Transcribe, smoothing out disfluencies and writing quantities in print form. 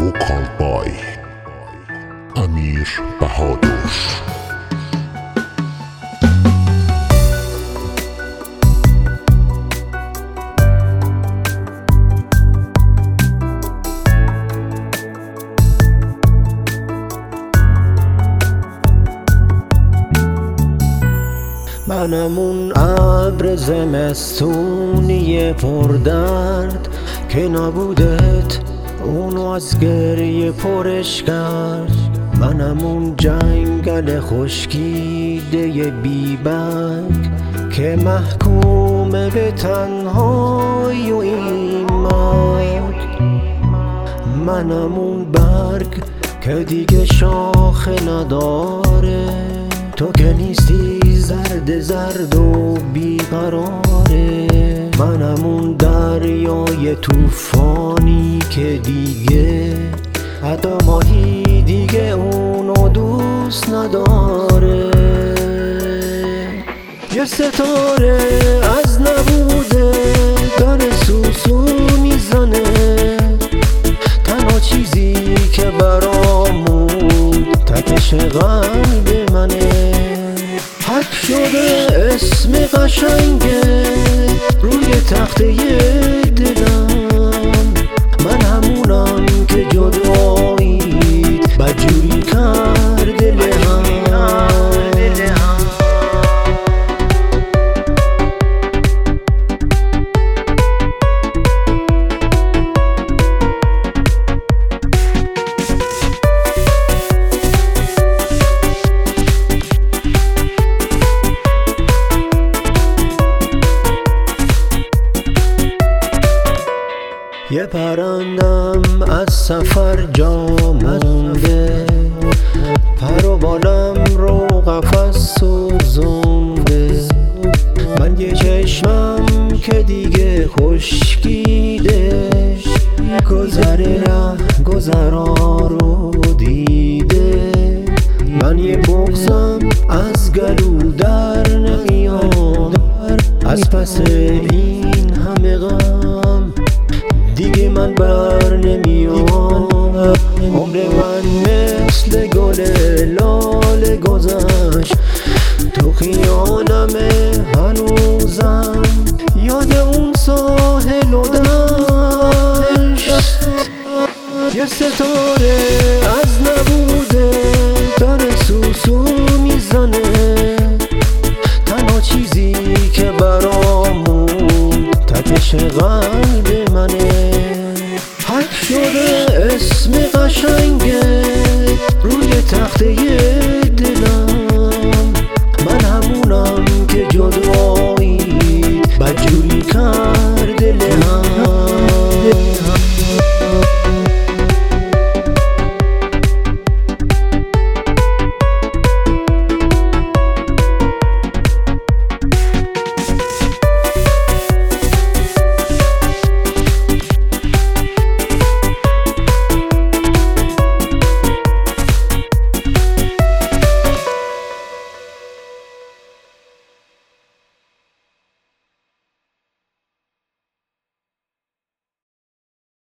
ووکال بای امیر بهادر. منم اون ابر زمستونی پردرد که نبودت اونو از گریه پرش کرد. منم اون جنگل خشکیده بیبرگ که محکوم به تنهایی و این مرگ. منم اون برگ که دیگه شاخه نداره، تو که نیستی زرد زرد و بیقراره. منم اون دریای توفانی که دیگه حتی ماهی دیگه اونو دوست نداره. یه ستاره از نبوده داره سوسو میزنه، تنها چیزی که برامون تکش قلب منه. حک شده اسم قشنگه روی تخته دلم، من همونم که جداییت بدجوری کرده لهم. یه پرندم از سفر جا مونده، پر و بالم رو قفس سوزونده. من یه چشمم که دیگه خشکیده، گذر ره گذرا رو دیده. من یه بغضم از گلو در نمیاد، از پس این همه غم دیگه من بر نمیام. عمر من مثل گل لاله گذشت، تو خیالمه هنوزم یاد اون ساحل و دشت. یه ستاره از نبوده داره سوسو میزنه، تنها چیزی که برامون تکش قلب